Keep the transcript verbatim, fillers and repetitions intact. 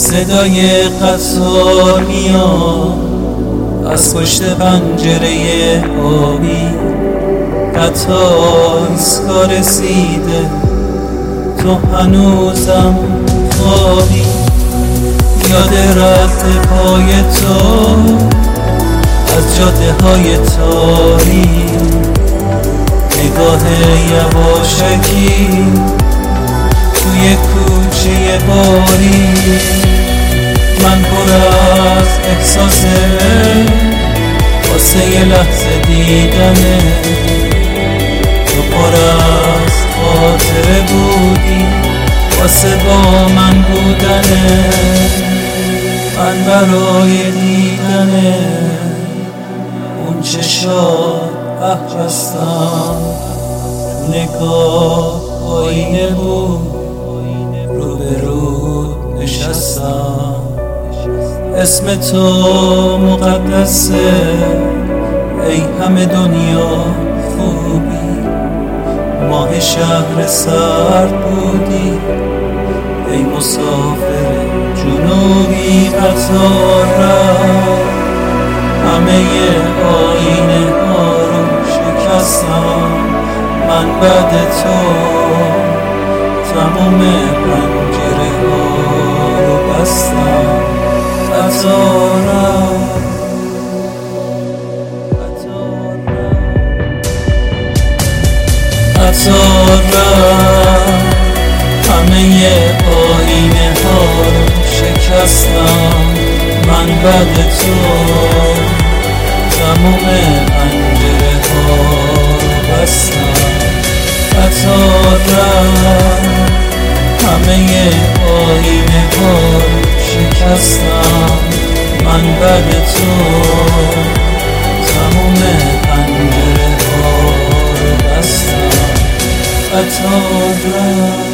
صدای قطار میاد از پشت پنجره آبی، قطار ایستگاه رسیده، تو هنوزم خوابی. یاد رد پای تو از جاده های تاریک، نگاه یواشکی توی کوچه باری. من پر از احساسه واسه یه لحظه دیدنه، تو پر از خاطره بودی واسه با من بودنه. من برای دیدنه اون چشات اه بستم، تو نگاه آینه بود، رو به رو نشستم. اسم تو مقدسه ای همه دنیا خوبی، ماه شهر سرد بودی ای مسافر جنوبی. قطار رفت همه آینه ها رو شکستم، من بعد تو تمام پنجره ها رو بستم. قطار رفت قطار رفت همه آینه ها رو شکستم، من بعد تو تمام پنجره ها رو بستم. قطار رفت همه آینه ها رو شکستم، من بعد تو تمام پنجره ها رو بستم. قطار رفت